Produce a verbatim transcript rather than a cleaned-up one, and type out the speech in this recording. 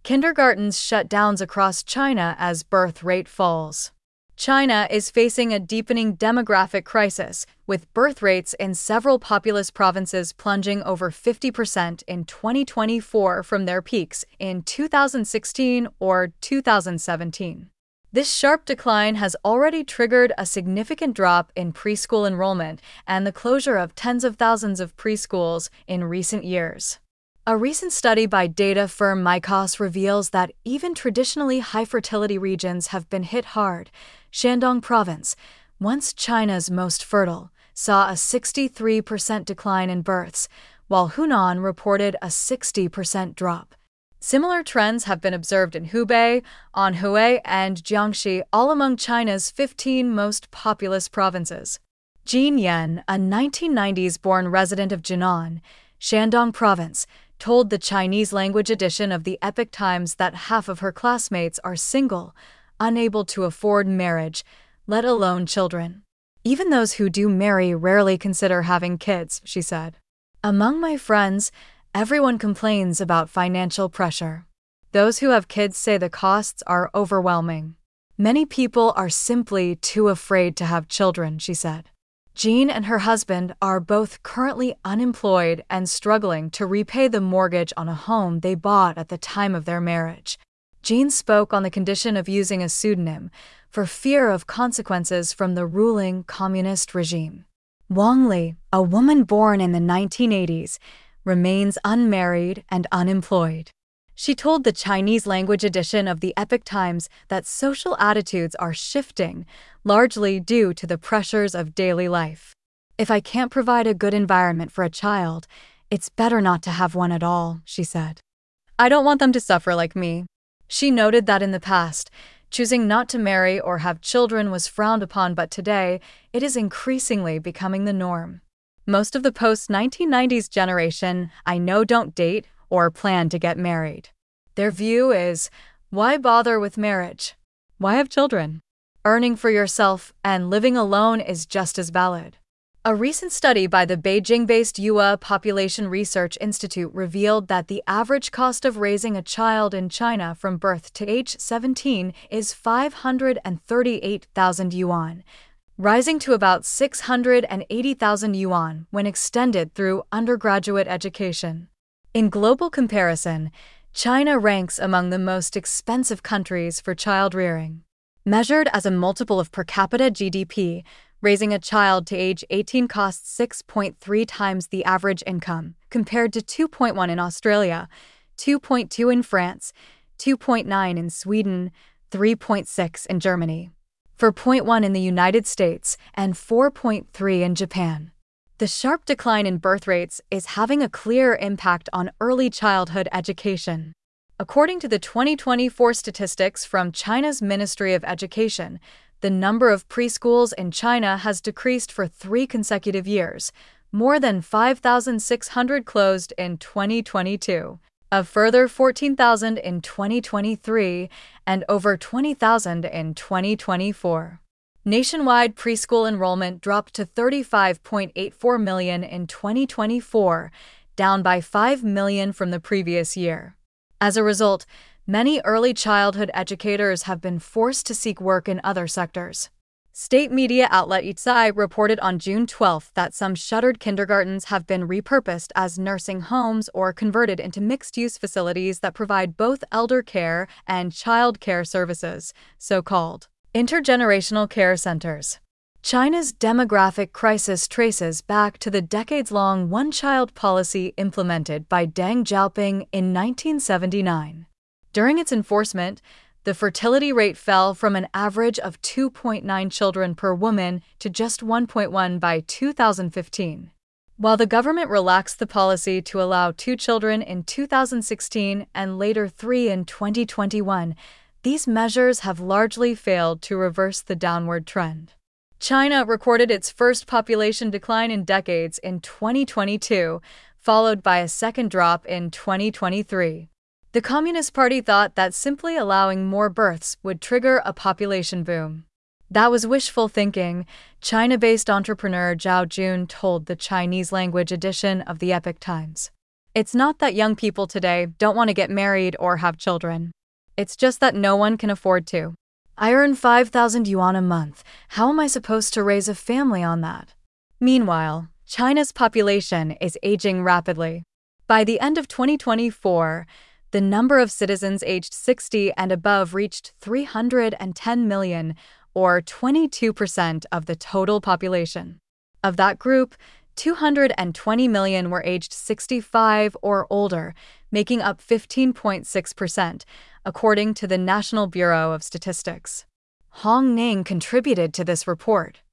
Kindergartens shut down across China as birth rate falls. China is facing a deepening demographic crisis, with birth rates in several populous provinces plunging over fifty percent in twenty twenty-four from their peaks in two thousand sixteen or two thousand seventeen. This sharp decline has already triggered a significant drop in preschool enrollment and the closure of tens of thousands of preschools in recent years. A recent study by data firm Micos reveals that even traditionally high-fertility regions have been hit hard. Shandong Province, once China's most fertile, saw a sixty-three percent decline in births, while Hunan reported a sixty percent drop. Similar trends have been observed in Hubei, Anhui, and Jiangxi, all among China's fifteen most populous provinces. Jin Yan, a nineteen nineties-born resident of Jinan, Shandong Province, told the Chinese-language edition of the Epoch Times that half of her classmates are single, unable to afford marriage, let alone children. Even those who do marry rarely consider having kids, she said. Among my friends, everyone complains about financial pressure. Those who have kids say the costs are overwhelming. Many people are simply too afraid to have children, she said. Jean and her husband are both currently unemployed and struggling to repay the mortgage on a home they bought at the time of their marriage. Jean spoke on the condition of using a pseudonym for fear of consequences from the ruling communist regime. Wang Li, a woman born in the nineteen eighties, remains unmarried and unemployed. She told the Chinese-language edition of the Epoch Times that social attitudes are shifting, largely due to the pressures of daily life. If I can't provide a good environment for a child, it's better not to have one at all, she said. I don't want them to suffer like me. She noted that in the past, choosing not to marry or have children was frowned upon, but today, it is increasingly becoming the norm. Most of the post-nineteen nineties generation I know don't date or plan to get married. Their view is, why bother with marriage? Why have children? Earning for yourself and living alone is just as valid. A recent study by the Beijing-based U A Population Research Institute revealed that the average cost of raising a child in China from birth to age seventeen is five hundred thirty-eight thousand yuan, rising to about six hundred eighty thousand yuan when extended through undergraduate education. In global comparison, China ranks among the most expensive countries for child rearing. Measured as a multiple of per capita G D P, raising a child to age eighteen costs six point three times the average income, compared to two point one in Australia, two point two in France, two point nine in Sweden, three point six in Germany, four point one in the United States, and four point three in Japan. The sharp decline in birth rates is having a clear impact on early childhood education. According to the twenty twenty-four statistics from China's Ministry of Education, the number of preschools in China has decreased for three consecutive years, more than five thousand six hundred closed in twenty twenty-two, a further fourteen thousand in twenty twenty-three, and over twenty thousand in twenty twenty-four. Nationwide preschool enrollment dropped to thirty-five point eight four million in twenty twenty-four, down by five million from the previous year. As a result, many early childhood educators have been forced to seek work in other sectors. State media outlet Yitzhai reported on June twelfth that some shuttered kindergartens have been repurposed as nursing homes or converted into mixed-use facilities that provide both elder care and child care services, so-called intergenerational care centers. China's demographic crisis traces back to the decades-long one-child policy implemented by Deng Xiaoping in nineteen seventy-nine. During its enforcement, the fertility rate fell from an average of two point nine children per woman to just one point one by two thousand fifteen. While the government relaxed the policy to allow two children in two thousand sixteen and later three in twenty twenty-one, these measures have largely failed to reverse the downward trend. China recorded its first population decline in decades in twenty twenty-two, followed by a second drop in twenty twenty-three. The Communist Party thought that simply allowing more births would trigger a population boom. That was wishful thinking, China-based entrepreneur Zhao Jun told the Chinese-language edition of the Epoch Times. It's not that young people today don't want to get married or have children. It's just that no one can afford to. I earn five thousand yuan a month. How am I supposed to raise a family on that? Meanwhile, China's population is aging rapidly. By the end of twenty twenty-four, the number of citizens aged sixty and above reached three hundred ten million, or twenty-two percent of the total population. Of that group, two hundred twenty million were aged sixty-five or older, making up fifteen point six percent, according to the National Bureau of Statistics. Hong Ning contributed to this report.